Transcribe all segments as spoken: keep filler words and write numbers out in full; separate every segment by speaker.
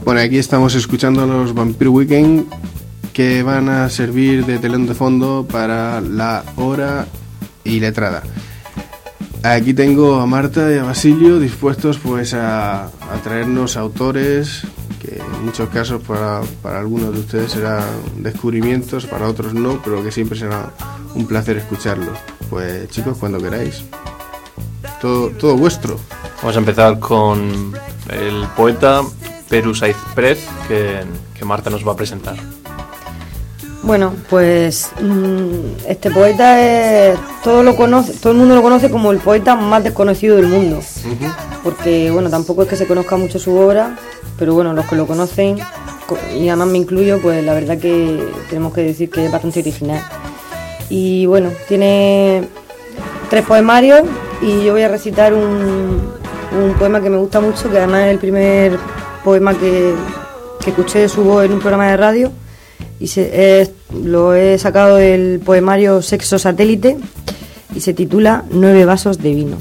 Speaker 1: Bueno, aquí estamos escuchando los Vampire Weekend, que van a servir de telón de fondo para la hora iletrada. Aquí tengo a Marta y a Basilio dispuestos pues a, a traernos autores que en muchos casos para, para algunos de ustedes serán descubrimientos, para otros no, pero que siempre será un placer escucharlos. Pues chicos, cuando queráis. Todo, todo vuestro.
Speaker 2: Vamos a empezar con el poeta Peru Saizprez, que, que Marta nos va a presentar.
Speaker 3: Bueno, pues este poeta es, todo lo conoce, todo el mundo lo conoce como el poeta más desconocido del mundo, uh-huh. porque bueno, tampoco es que se conozca mucho su obra, pero bueno, los que lo conocen, y además me incluyo, pues la verdad que tenemos que decir que es bastante original. Y bueno, tiene tres poemarios y yo voy a recitar un, un poema que me gusta mucho, que además es el primer poema que, que escuché de su voz en un programa de radio. Y se, eh, lo he sacado del poemario Sexo Satélite y se titula Nueve vasos de vino.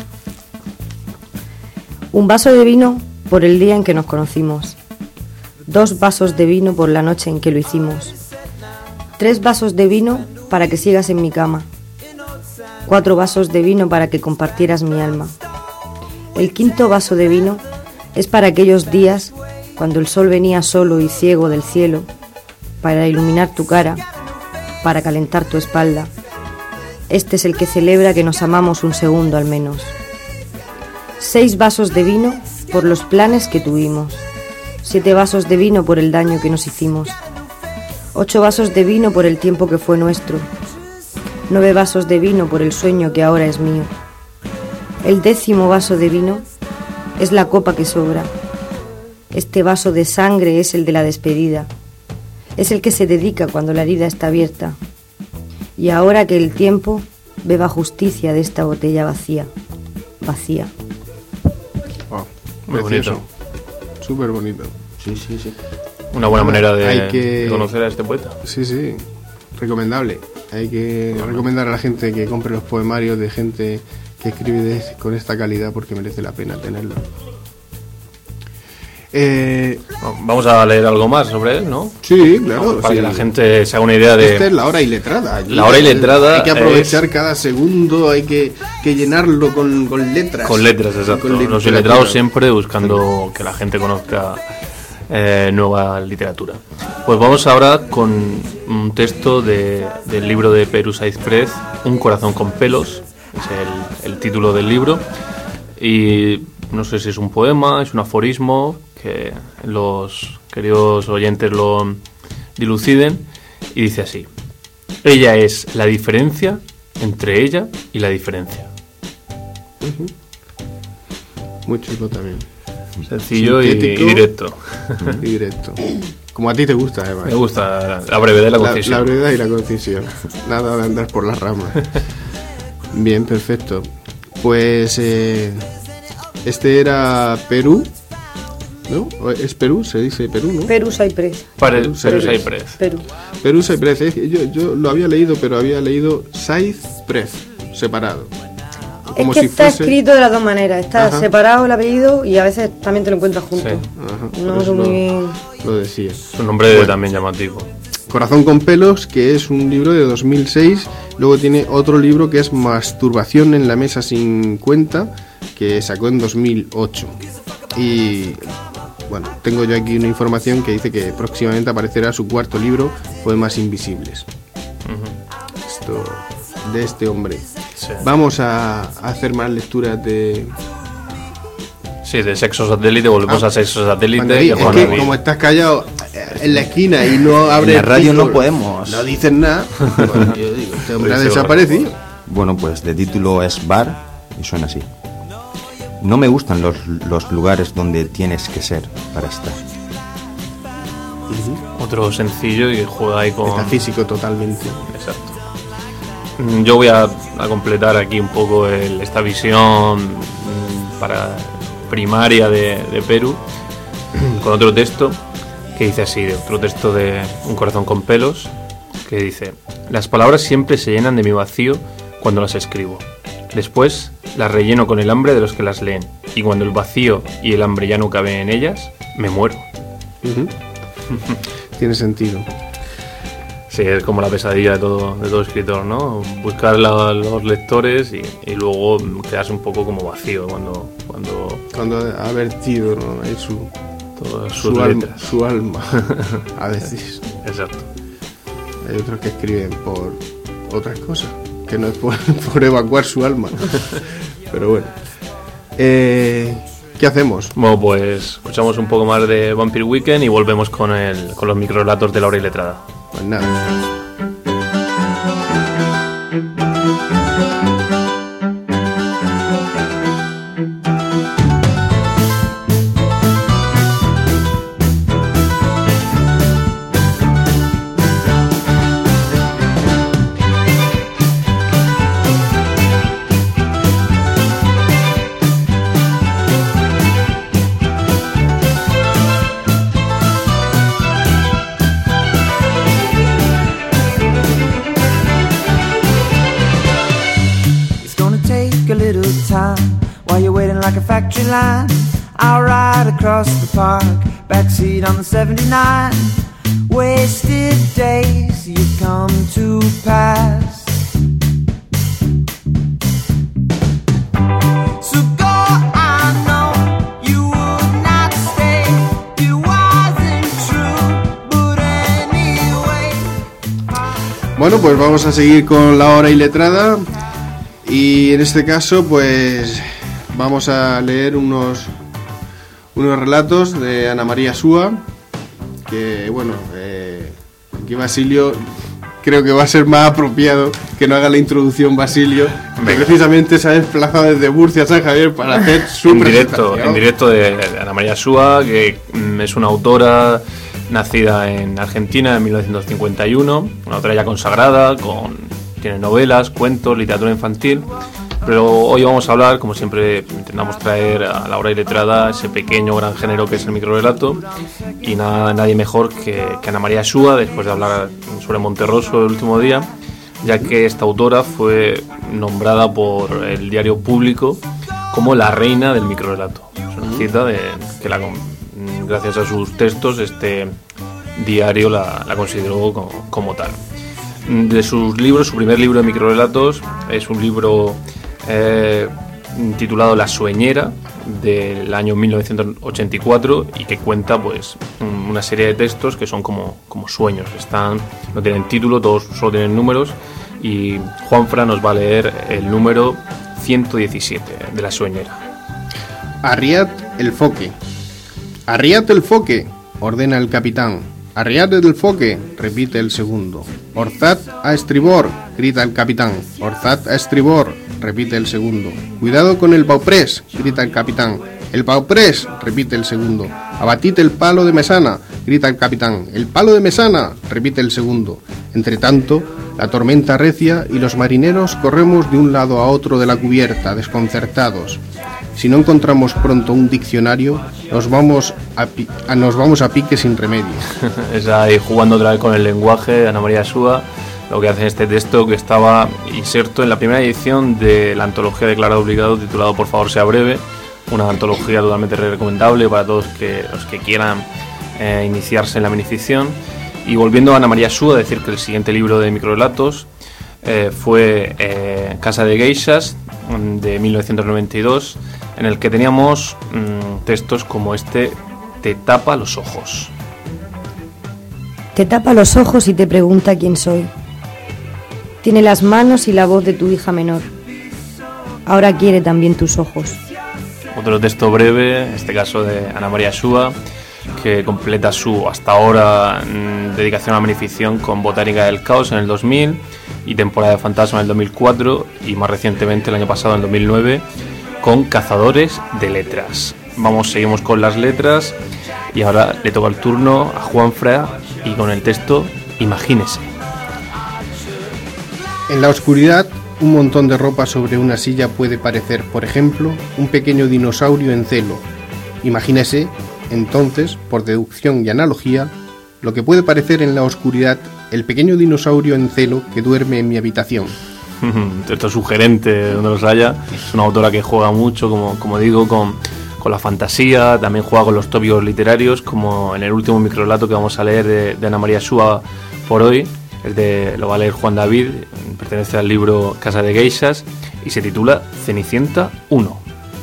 Speaker 3: Un vaso de vino por el día en que nos conocimos, dos vasos de vino por la noche en que lo hicimos, tres vasos de vino para que sigas en mi cama, cuatro vasos de vino para que compartieras mi alma. El quinto vaso de vino es para aquellos días cuando el sol venía solo y ciego del cielo, para iluminar tu cara, para calentar tu espalda. Este es el que celebra que nos amamos un segundo al menos. Seis vasos de vino por los planes que tuvimos, siete vasos de vino por el daño que nos hicimos, ocho vasos de vino por el tiempo que fue nuestro, nueve vasos de vino por el sueño que ahora es mío. El décimo vaso de vino es la copa que sobra. Este vaso de sangre es el de la despedida. Es el que se dedica cuando la herida está abierta. Y ahora que el tiempo beba justicia de esta botella vacía. Vacía.
Speaker 1: Wow, muy bonito. Súper bonito.
Speaker 2: Sí, sí, sí. Una buena manera de,
Speaker 1: Hay que...
Speaker 2: de conocer a este poeta.
Speaker 1: Sí, sí. Recomendable. Hay que bueno. recomendar a la gente que compre los poemarios de gente que escribe de, con esta calidad, porque merece la pena tenerlo. Eh,
Speaker 2: Vamos a leer algo más sobre él, ¿no?
Speaker 1: Sí, claro.
Speaker 2: No, para
Speaker 1: sí.
Speaker 2: que la gente se haga una idea de...
Speaker 1: Esta es la hora iletrada.
Speaker 2: La hora iletrada.
Speaker 1: Hay que aprovechar
Speaker 2: es...
Speaker 1: cada segundo, hay que, que llenarlo con, con letras.
Speaker 2: Con letras, exacto. Con Los iletrados siempre buscando que la gente conozca eh, nueva literatura. Pues vamos ahora con un texto de, del libro de Peru Saizprez, Un corazón con pelos, es el, el título del libro. Y no sé si es un poema, es un aforismo, que los queridos oyentes lo diluciden, y dice así: ella es la diferencia entre ella y la diferencia.
Speaker 1: Uh-huh. Muy chulo también.
Speaker 2: Sencillo y, y directo.
Speaker 1: Uh-huh. Y directo. Como a ti te gusta, Eva.
Speaker 2: Me gusta la brevedad y la concisión.
Speaker 1: La, la brevedad y la concisión. Nada de andar por las ramas. Bien, perfecto. Pues eh, este era Perú. ¿No? ¿Es Perú? Se dice Perú, ¿no?
Speaker 3: Peru Saizprez.
Speaker 2: Perú Saizprez.
Speaker 3: Perú.
Speaker 1: Perú Saizprez. Yo, yo lo había leído, pero había leído Saizprez, separado.
Speaker 3: Como es que si está fuese... escrito de las dos maneras. Está Ajá. separado el apellido y a veces también te lo encuentras junto. Sí.
Speaker 1: Ajá.
Speaker 3: No sé muy bien.
Speaker 1: Lo decía.
Speaker 2: Es un nombre bueno. también llamativo.
Speaker 1: Corazón con pelos, que es un libro de dos mil seis. Luego tiene otro libro que es Masturbación en la mesa sin cuenta, que sacó en dos mil ocho. Y bueno, tengo yo aquí una información que dice que próximamente aparecerá su cuarto libro, Poemas Invisibles. Uh-huh. Esto de este hombre. Sí. Vamos a, a hacer más lecturas de...
Speaker 2: Sí, de Sexo Satélite, volvemos ah, a Sexo Satélite.
Speaker 1: Ahí, es que como estás callado en la esquina y no abres...
Speaker 4: En la radio no podemos.
Speaker 1: No dices nada. Bueno, yo digo, este hombre ha desaparecido.
Speaker 4: Bueno, pues de título es Bar y suena así. No me gustan los, los lugares donde tienes que ser para estar.
Speaker 2: Uh-huh. Otro sencillo y que juega ahí con...
Speaker 1: Está físico totalmente.
Speaker 2: Exacto. Yo voy a, a completar aquí un poco el, esta visión para primaria de, de Perú con otro texto que dice así, de otro texto de Un corazón con pelos, que dice: las palabras siempre se llenan de mi vacío cuando las escribo. Después las relleno con el hambre de los que las leen, y cuando el vacío y el hambre ya no caben en ellas, me muero.
Speaker 1: Uh-huh. Tiene sentido.
Speaker 2: Sí, es como la pesadilla de todo, de todo escritor, ¿no? Buscar la, los lectores y, y luego quedarse un poco como vacío cuando... Cuando,
Speaker 1: cuando ha vertido, ¿no? Ahí su,
Speaker 2: todas
Speaker 1: su,
Speaker 2: sus
Speaker 1: alma,
Speaker 2: letras.
Speaker 1: su alma, a veces.
Speaker 2: Exacto.
Speaker 1: Hay otros que escriben por otras cosas, que no es por, por evacuar su alma. Pero bueno. Eh, ¿Qué hacemos?
Speaker 2: Bueno, pues escuchamos un poco más de Vampire Weekend y volvemos con, el, con los microrelatos de La Hora Iletrada.
Speaker 1: Pues nada.
Speaker 5: Like a factory line, I'll ride across the park, backseat on the seventy-nine. Wasted days you come to pass. So go, I know you would not stay. It wasn't true, but anyway.
Speaker 1: Bueno, pues vamos a seguir con La Hora Iletrada. Y en este caso, pues vamos a leer unos unos relatos de Ana María Súa, que bueno, eh, aquí Basilio creo que va a ser más apropiado que no haga la introducción Basilio, que precisamente se ha desplazado desde Murcia a San Javier para hacer su
Speaker 2: en
Speaker 1: presentación.
Speaker 2: directo, en directo de, de Ana María Súa, que mm, es una autora nacida en Argentina en mil novecientos cincuenta y uno, una autora ya consagrada, con tiene novelas, cuentos, literatura infantil. Pero hoy vamos a hablar, como siempre intentamos traer a La Hora Iletrada ese pequeño gran género que es el microrelato, y nada, nadie mejor que, que Ana María Súa, después de hablar sobre Monterroso el último día, ya que esta autora fue nombrada por el diario Público como la reina del microrelato. Es una cita de que la, gracias a sus textos este diario la, la consideró como, como tal. De sus libros, su primer libro de microrelatos es un libro Eh, titulado La Sueñera, del año mil novecientos ochenta y cuatro, y que cuenta pues una serie de textos que son como, como sueños. Están, no tienen título, todos solo tienen números, y Juanfra nos va a leer el número ciento diecisiete de La Sueñera.
Speaker 1: Arriad el foque. Arriad el foque, ordena el capitán. Arriad el foque, repite el segundo. Orzad a estribor, grita el capitán. Orzad a estribor, repite el segundo. Cuidado con el pauprés, grita el capitán. El pauprés, repite el segundo. Abatid el palo de mesana, grita el capitán. El palo de mesana, repite el segundo. Entre tanto, la tormenta recia y los marineros corremos de un lado a otro de la cubierta, desconcertados. Si no encontramos pronto un diccionario, nos vamos a, pi- a, nos vamos a pique sin remedio.
Speaker 2: Es ahí jugando otra vez con el lenguaje de Ana María Súa, lo que hace en este texto, que estaba inserto en la primera edición de la antología Declarado Obligado, titulado Por favor sea breve, una antología totalmente recomendable para todos que, los que quieran eh, iniciarse en la minificción. Y volviendo a Ana María Súa, decir que el siguiente libro de microrelatos eh, fue eh, Casa de Geishas, de mil novecientos noventa y dos, en el que teníamos mmm, textos como este: Te tapa los ojos.
Speaker 3: Te tapa los ojos y te pregunta quién soy. Tiene las manos y la voz de tu hija menor. Ahora quiere también tus ojos.
Speaker 2: Otro texto breve, en este caso de Ana María Súa, que completa su hasta ahora mmm, dedicación a la minificción con Botánica del Caos en el dos mil y Temporada de Fantasma en el dos mil cuatro, y más recientemente el año pasado en el dos mil nueve con Cazadores de Letras. Vamos, seguimos con las letras y ahora le toca el turno a Juanfra y con el texto Imagínese.
Speaker 1: En la oscuridad, un montón de ropa sobre una silla puede parecer, por ejemplo, un pequeño dinosaurio en celo. Imagínese, entonces, por deducción y analogía, lo que puede parecer en la oscuridad el pequeño dinosaurio en celo que duerme en mi habitación.
Speaker 2: Texto sugerente donde los haya. Es una autora que juega mucho, como, como digo, con, con la fantasía, también juega con los tópicos literarios, como en el último microrelato que vamos a leer de, de Ana María Súa por hoy. El de, lo va a leer Juan David, pertenece al libro Casa de Geishas y se titula Cenicienta uno.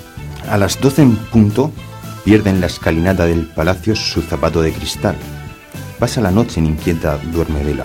Speaker 4: A las doce en punto pierde en la escalinata del palacio su zapato de cristal. Pasa la noche en inquieta duermevela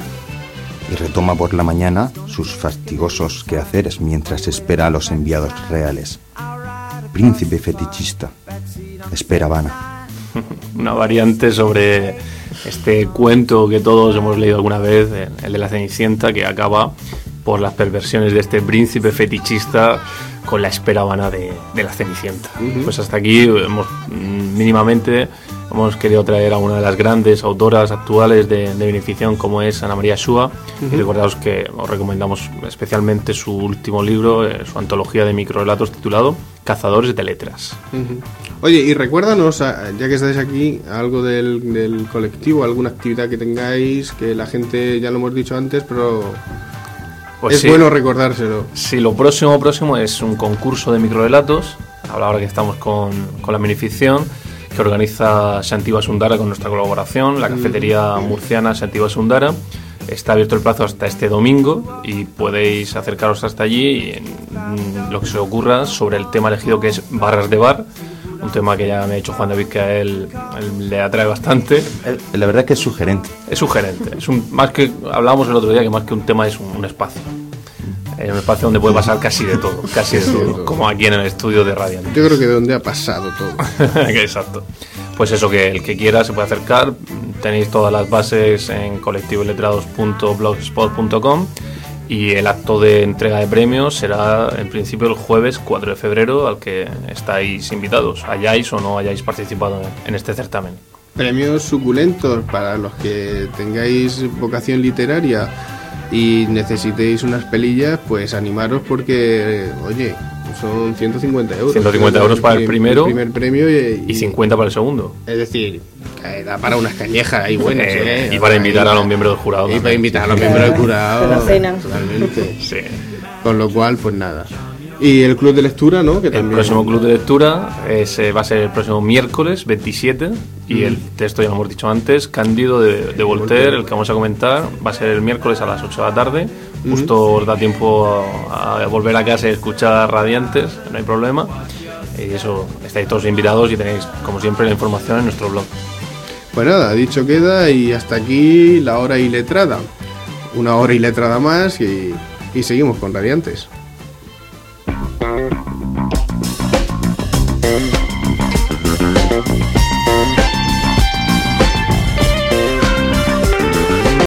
Speaker 4: y retoma por la mañana sus fastigosos quehaceres mientras espera a los enviados reales. Príncipe fetichista, espera vana.
Speaker 2: Una variante sobre este cuento que todos hemos leído alguna vez, el de la Cenicienta, que acaba por las perversiones de este príncipe fetichista con la espera vana de, de la Cenicienta. Uh-huh. Pues hasta aquí hemos mínimamente hemos querido traer a una de las grandes autoras actuales de, de beneficción, como es Ana María Súa. Uh-huh. Y recordaos que os recomendamos especialmente su último libro, eh, su antología de microrelatos titulado Cazadores de Letras.
Speaker 1: Uh-huh. Oye, y recuérdanos, ya que estáis aquí, algo del, del colectivo, alguna actividad que tengáis, que la gente, ya lo hemos dicho antes, pero pues es sí, bueno recordárselo.
Speaker 2: Sí, lo próximo próximo es un concurso de microrelatos, ahora que estamos con, con la minificción, que organiza Santiba Sundara con nuestra colaboración, la cafetería mm. murciana Santiba Sundara. Está abierto el plazo hasta este domingo y podéis acercaros hasta allí y en lo que se ocurra sobre el tema elegido, que es barras de bar, un tema que ya me ha dicho Juan David que a él, a él le atrae bastante.
Speaker 4: La verdad es que es sugerente.
Speaker 2: Es sugerente. Es un, más que hablábamos el otro día, que más que un tema es un, un espacio. Es un espacio donde puede pasar casi de todo, casi de todo, como aquí en el estudio de Radiant.
Speaker 1: Yo creo que de donde ha pasado todo.
Speaker 2: Exacto. Pues eso, que el que quiera se puede acercar. Tenéis todas las bases en colectivoletrados punto blogspot punto com y el acto de entrega de premios será en principio el jueves cuatro de febrero, al que estáis invitados, hayáis o no hayáis participado en este certamen.
Speaker 1: Premios suculentos para los que tengáis vocación literaria y necesitéis unas pelillas, pues animaros porque, oye, son ciento cincuenta euros.
Speaker 2: ciento cincuenta euros para el primero,
Speaker 1: el primer premio y,
Speaker 2: y cincuenta para el segundo.
Speaker 1: Es decir, da para unas cañejas ahí buenas.
Speaker 2: Eh,
Speaker 1: ¿eh?
Speaker 2: Y para invitar a los miembros del jurado.
Speaker 1: Y
Speaker 2: también.
Speaker 1: para invitar a los miembros del jurado.
Speaker 3: La cena.
Speaker 1: Totalmente.
Speaker 2: Sí.
Speaker 1: Con lo cual, pues nada. Y el club de lectura, ¿no? Que
Speaker 2: el
Speaker 1: también...
Speaker 2: próximo club de lectura es, va a ser el próximo miércoles veintisiete y mm. el texto, ya lo hemos dicho antes, Cándido de, de Voltaire, el que vamos a comentar, va a ser el miércoles a las ocho de la tarde. Mm. Justo os da tiempo a, a volver a casa y escuchar Radiantes, no hay problema. Y eso, estáis todos invitados y tenéis, como siempre, la información en nuestro blog.
Speaker 1: Pues nada, dicho queda, y hasta aquí la hora iletrada. Una hora iletrada más y, y seguimos con Radiantes.
Speaker 5: Thank you.